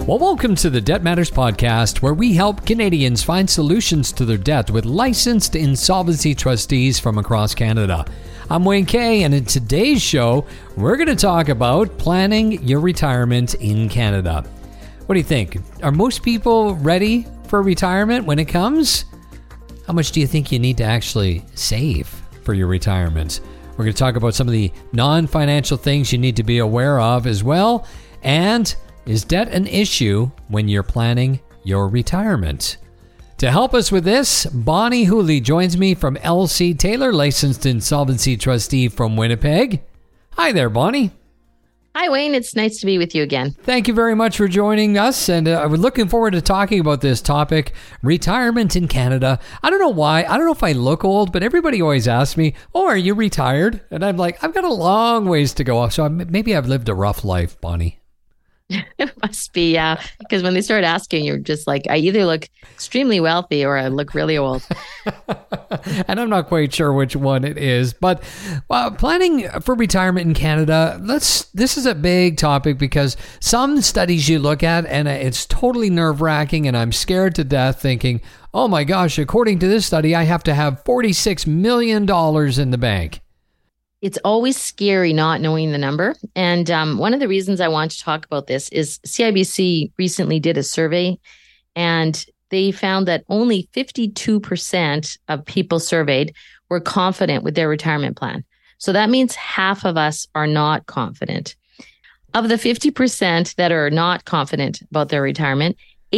Well, welcome to the Debt Matters Podcast, where we help Canadians find solutions to their debt with licensed insolvency trustees from across Canada. I'm Wayne Kay, and in today's show, we're going to talk about planning your retirement in Canada. What do you think? Are most people ready for retirement when it comes? How much do you think you need to actually save for your retirement? We're going to talk about some of the non-financial things you need to be aware of as well. And is debt an issue when you're planning your retirement? To help us with this, Bonnie Hooley joins me from LC Taylor, licensed insolvency trustee from Winnipeg. Hi there, Bonnie. Hi, Wayne. It's nice to be with you again. Thank you very much for joining us. And we're looking forward to talking about this topic, retirement in Canada. I don't know why. I don't know if I look old, but everybody always asks me, oh, are you retired? And I'm like, I've got a long ways to go. So maybe I've lived a rough life, Bonnie. It must be, yeah. Because when they start asking, you're just like, I either look extremely wealthy or I look really old. And I'm not quite sure which one it is. But planning for retirement in Canada, this is a big topic because some studies you look at and it's totally nerve-wracking, and I'm scared to death thinking, oh my gosh, according to this study, I have to have $46 million in the bank. It's always scary not knowing the number. And one of the reasons I want to talk about this is CIBC recently did a survey, and they found that only 52% of people surveyed were confident with their retirement plan. So that means half of us are not confident. Of the 50% that are not confident about their retirement,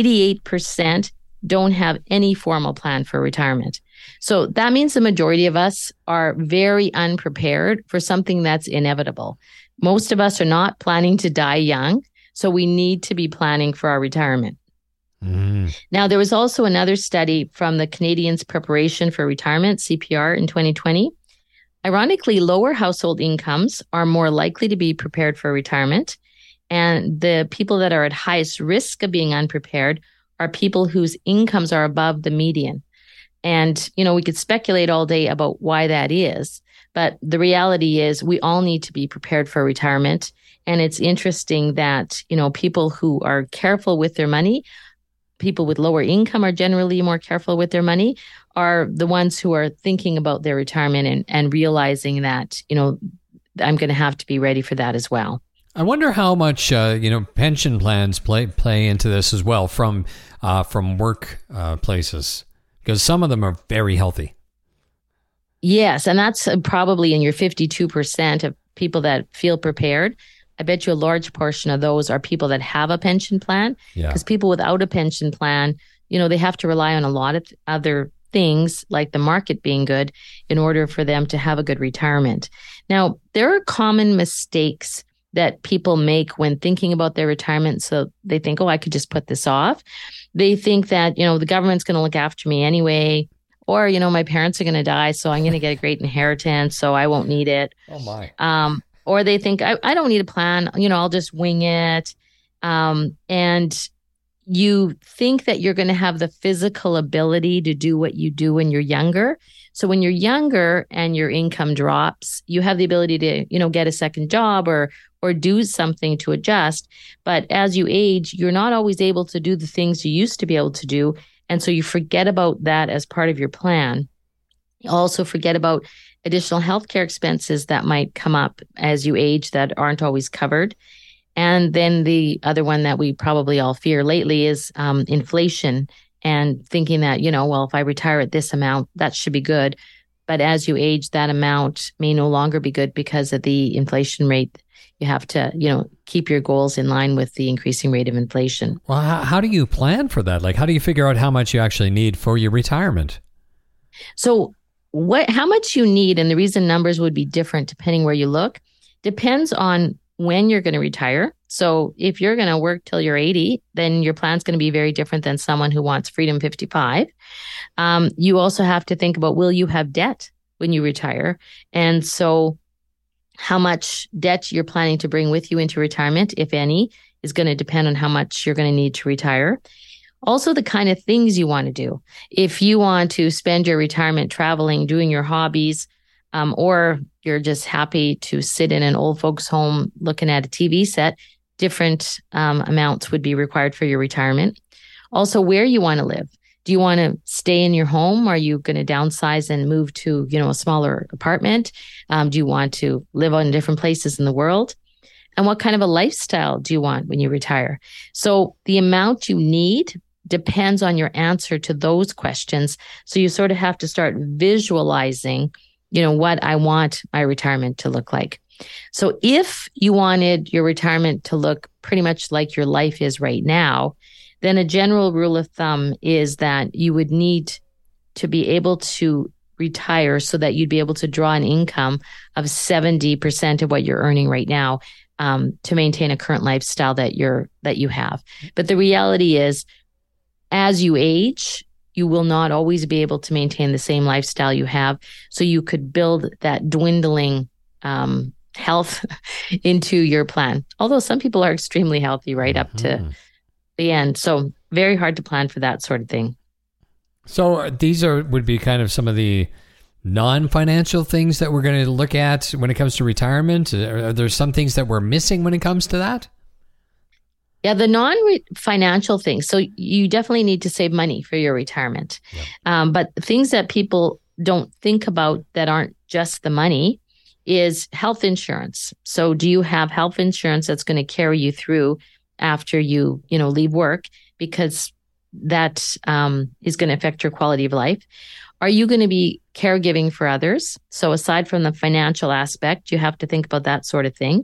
88% don't have any formal plan for retirement. So that means the majority of us are very unprepared for something that's inevitable. Most of us are not planning to die young, so we need to be planning for our retirement. Now, there was also another study from the Canadians Preparation for Retirement, CPR, in 2020. Ironically, lower household incomes are more likely to be prepared for retirement, and the people that are at highest risk of being unprepared are people whose incomes are above the median. And, we could speculate all day about why that is, but the reality is we all need to be prepared for retirement. And it's interesting that, people who are careful with their money, people with lower income are generally more careful with their money, are the ones who are thinking about their retirement and realizing that, I'm going to have to be ready for that as well. I wonder how much, pension plans play into this as well from work places. Because some of them are very healthy. Yes, and that's probably in your 52% of people that feel prepared. I bet you a large portion of those are people that have a pension plan. Because people without a pension plan, they have to rely on a lot of other things like the market being good in order for them to have a good retirement. Now, there are common mistakes that people make when thinking about their retirement. So they think, oh, I could just put this off. They think that, the government's going to look after me anyway, or, my parents are going to die, so I'm going to get a great inheritance, so I won't need it. Oh, my. Or they think, I don't need a plan, I'll just wing it. And you think that you're going to have the physical ability to do what you do when you're younger. So when you're younger and your income drops, you have the ability to, get a second job or do something to adjust. But as you age, you're not always able to do the things you used to be able to do. And so you forget about that as part of your plan. You also forget about additional healthcare expenses that might come up as you age that aren't always covered. And then the other one that we probably all fear lately is inflation, and thinking that, if I retire at this amount, that should be good. But as you age, that amount may no longer be good because of the inflation rate. You have to, keep your goals in line with the increasing rate of inflation. Well, how do you plan for that? Like, how do you figure out how much you actually need for your retirement? So how much you need, and the reason numbers would be different depending where you look, depends on when you're going to retire. So if you're going to work till you're 80, then your plan's going to be very different than someone who wants Freedom 55. You also have to think about, will you have debt when you retire? And so how much debt you're planning to bring with you into retirement, if any, is going to depend on how much you're going to need to retire. Also, the kind of things you want to do. If you want to spend your retirement traveling, doing your hobbies, or you're just happy to sit in an old folks home looking at a TV set, different amounts would be required for your retirement. Also, where you want to live. Do you want to stay in your home? Are you going to downsize and move to, a smaller apartment? Do you want to live on different places in the world? And what kind of a lifestyle do you want when you retire? So the amount you need depends on your answer to those questions. So you sort of have to start visualizing, what I want my retirement to look like. So if you wanted your retirement to look pretty much like your life is right now, then a general rule of thumb is that you would need to be able to retire so that you'd be able to draw an income of 70% of what you're earning right now to maintain a current lifestyle that you have. But the reality is, as you age, you will not always be able to maintain the same lifestyle you have. So you could build that dwindling health into your plan. Although some people are extremely healthy right up to the end. So very hard to plan for that sort of thing. So these would be kind of some of the non-financial things that we're going to look at when it comes to retirement. Are there some things that we're missing when it comes to that? Yeah, the non-financial things. So you definitely need to save money for your retirement. Yeah. But things that people don't think about that aren't just the money is health insurance. So do you have health insurance that's going to carry you through after you leave work? Because that is going to affect your quality of life. Are you going to be caregiving for others? So aside from the financial aspect, you have to think about that sort of thing.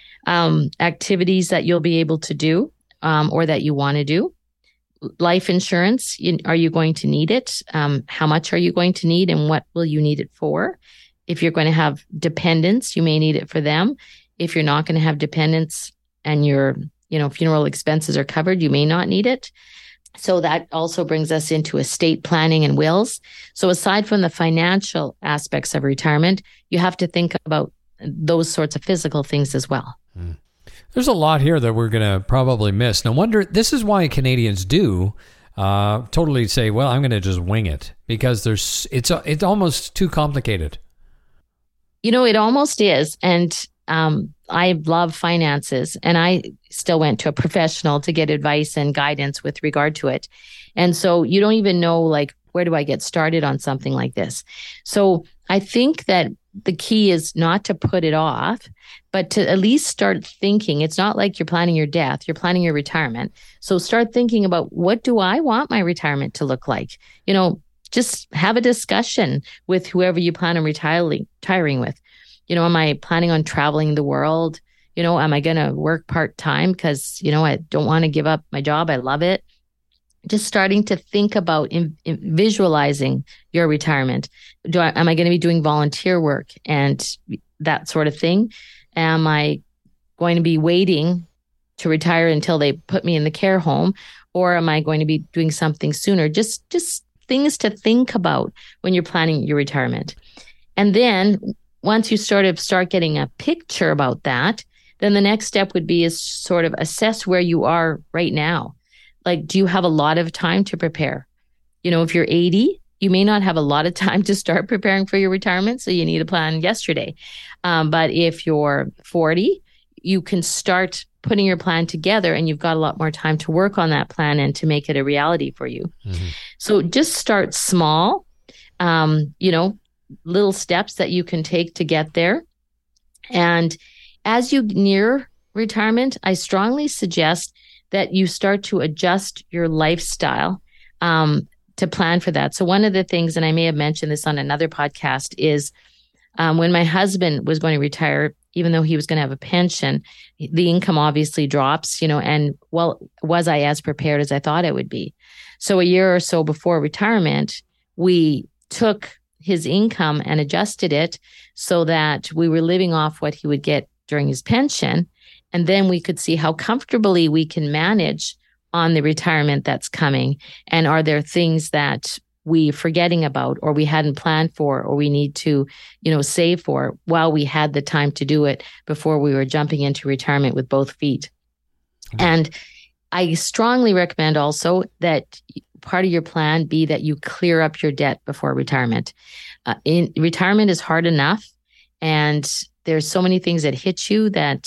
Activities that you'll be able to do or that you want to do. Life insurance, are you going to need it? How much are you going to need and what will you need it for? If you're going to have dependents, you may need it for them. If you're not going to have dependents and your funeral expenses are covered, you may not need it. So that also brings us into estate planning and wills. So aside from the financial aspects of retirement, you have to think about those sorts of physical things as well. There's a lot here that we're going to probably miss. No wonder this is why Canadians do totally say, well, I'm going to just wing it because it's almost too complicated. It almost is. And I love finances and I still went to a professional to get advice and guidance with regard to it. And so you don't even know, where do I get started on something like this? So I think that the key is not to put it off, but to at least start thinking. It's not like you're planning your death, you're planning your retirement. So start thinking about, what do I want my retirement to look like? Just have a discussion with whoever you plan on retiring with. Am I planning on traveling the world? Am I going to work part-time because, I don't want to give up my job. I love it. Just starting to think about visualizing your retirement. Am I going to be doing volunteer work and that sort of thing? Am I going to be waiting to retire until they put me in the care home? Or am I going to be doing something sooner? Just things to think about when you're planning your retirement. And then once you start getting a picture about that, then the next step would be is sort of assess where you are right now. Do you have a lot of time to prepare? If you're 80, you may not have a lot of time to start preparing for your retirement, so you need a plan yesterday. But if you're 40, you can start putting your plan together and you've got a lot more time to work on that plan and to make it a reality for you. Mm-hmm. So just start small, little steps that you can take to get there. And as you near retirement, I strongly suggest that you start to adjust your lifestyle to plan for that. So one of the things, and I may have mentioned this on another podcast, is when my husband was going to retire, even though he was going to have a pension, the income obviously drops, and was I as prepared as I thought it would be? So a year or so before retirement, we took his income and adjusted it so that we were living off what he would get during his pension. And then we could see how comfortably we can manage on the retirement that's coming. And are there things that we're forgetting about or we hadn't planned for or we need to, save for while we had the time to do it before we were jumping into retirement with both feet. Mm-hmm. And I strongly recommend also that part of your plan be that you clear up your debt before retirement. Retirement is hard enough and there's so many things that hit you that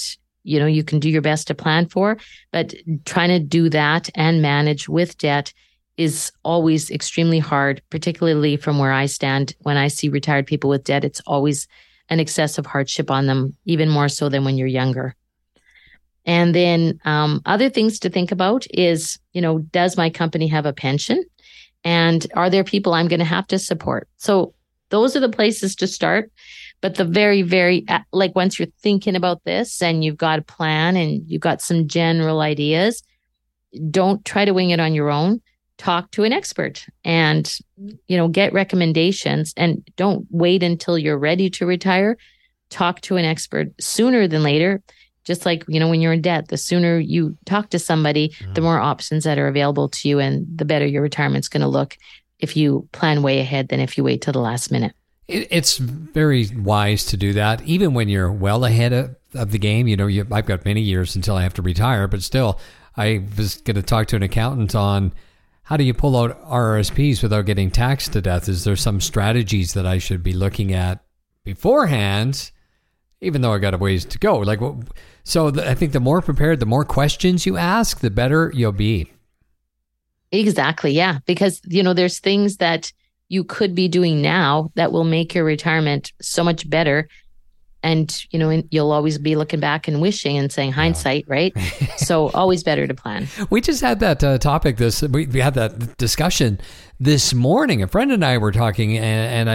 you can do your best to plan for, but trying to do that and manage with debt is always extremely hard, particularly from where I stand. When I see retired people with debt, it's always an excessive hardship on them, even more so than when you're younger. And then other things to think about is, does my company have a pension? And are there people I'm going to have to support? So those are the places to start. But the very, very, once you're thinking about this and you've got a plan and you've got some general ideas, don't try to wing it on your own. Talk to an expert and, get recommendations, and don't wait until you're ready to retire. Talk to an expert sooner than later. Just like, when you're in debt, the sooner you talk to somebody, the more options that are available to you, and the better your retirement's going to look if you plan way ahead than if you wait till the last minute. It's very wise to do that, even when you're well ahead of the game. I've got many years until I have to retire, but still, I was going to talk to an accountant on how do you pull out RRSPs without getting taxed to death? Is there some strategies that I should be looking at beforehand, even though I got a ways to go? I think the more prepared, the more questions you ask, the better you'll be. Exactly. Yeah. Because, there's things that you could be doing now that will make your retirement so much better. And, you'll always be looking back and wishing and saying hindsight, right? So always better to plan. We just had that topic. We had that discussion this morning. A friend and I were talking, and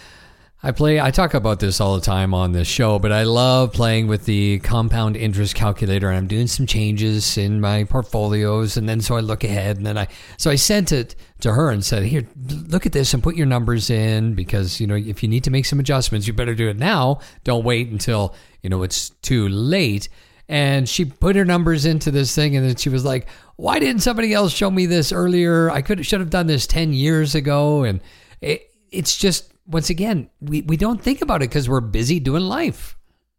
I talk about this all the time on this show, but I love playing with the compound interest calculator, and I'm doing some changes in my portfolios. And then so I look ahead, and then I sent it to her and said, here, look at this and put your numbers in, because, if you need to make some adjustments, you better do it now. Don't wait until, it's too late. And she put her numbers into this thing, and then she was like, why didn't somebody else show me this earlier? I should have done this 10 years ago. And it's just, once again, we don't think about it because we're busy doing life.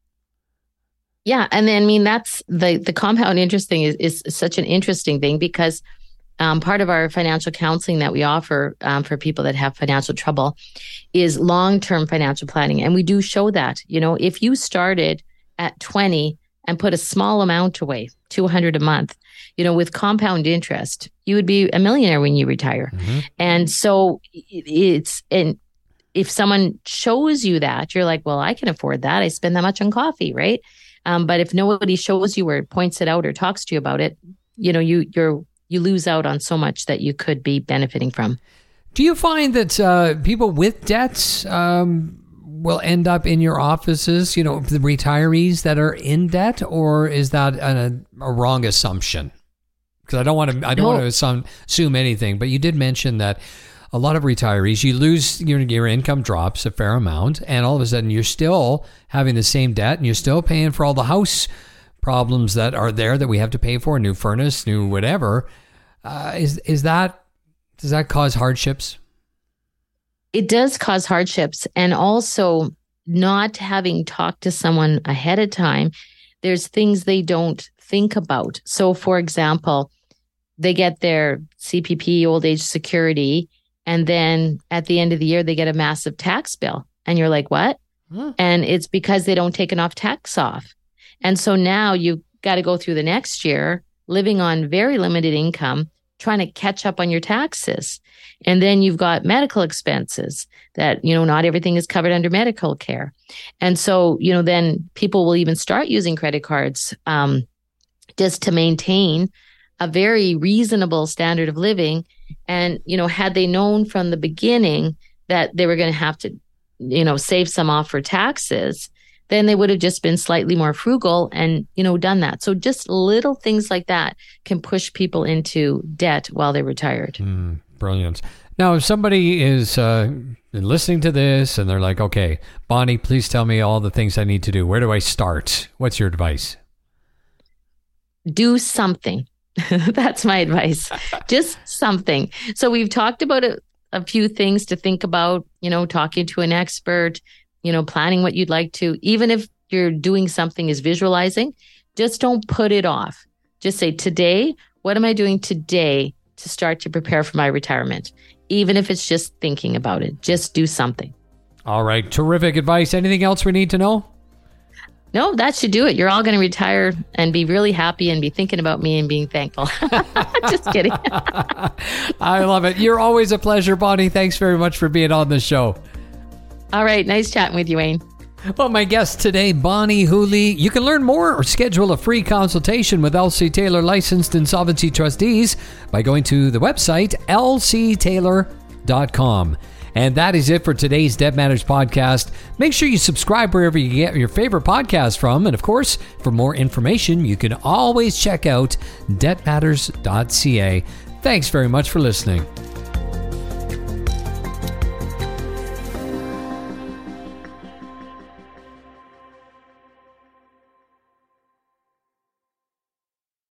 Yeah. And then, that's the compound interest thing is such an interesting thing, because part of our financial counseling that we offer for people that have financial trouble is long-term financial planning. And we do show that, if you started at 20 and put a small amount away, $200 a month, with compound interest, you would be a millionaire when you retire. Mm-hmm. And so if someone shows you that, you're like, well, I can afford that. I spend that much on coffee, right? But if nobody shows you or points it out or talks to you about it, you lose out on so much that you could be benefiting from. Do you find that people with debts will end up in your offices, the retirees that are in debt, or is that a wrong assumption? Because I don't want to assume anything, but you did mention that a lot of retirees, you lose, your income drops a fair amount, and all of a sudden you're still having the same debt, and you're still paying for all the house problems that are there that we have to pay for, new furnace, new whatever. Does that cause hardships? It does cause hardships, and also not having talked to someone ahead of time, there's things they don't think about. So, for example, they get their CPP, old age security, and then at the end of the year, they get a massive tax bill. And you're like, what? And it's because they don't take enough tax off. And so now you've got to go through the next year living on very limited income, trying to catch up on your taxes. And then you've got medical expenses that, not everything is covered under medical care. And so, then people will even start using credit cards just to maintain a very reasonable standard of living. And, had they known from the beginning that they were going to have to, save some off for taxes, then they would have just been slightly more frugal and, done that. So just little things like that can push people into debt while they're retired. Brilliant. Now, if somebody is listening to this and they're like, okay, Bonnie, please tell me all the things I need to do. Where do I start? What's your advice? Do something. That's my advice. Just something. So we've talked about a few things to think about, talking to an expert, planning what you'd like to. Even if you're doing something is visualizing, just don't put it off. Just say, today, what am I doing today to start to prepare for my retirement? Even if it's just thinking about it, just do something. All right. Terrific advice. Anything else we need to know? No, that should do it. You're all going to retire and be really happy and be thinking about me and being thankful. Just kidding. I love it. You're always a pleasure, Bonnie. Thanks very much for being on the show. All right. Nice chatting with you, Wayne. Well, my guest today, Bonnie Hooley. You can learn more or schedule a free consultation with LC Taylor Licensed Insolvency Trustees by going to the website lctaylor.com. And that is it for today's Debt Matters podcast. Make sure you subscribe wherever you get your favorite podcast from. And of course, for more information, you can always check out debtmatters.ca. Thanks very much for listening.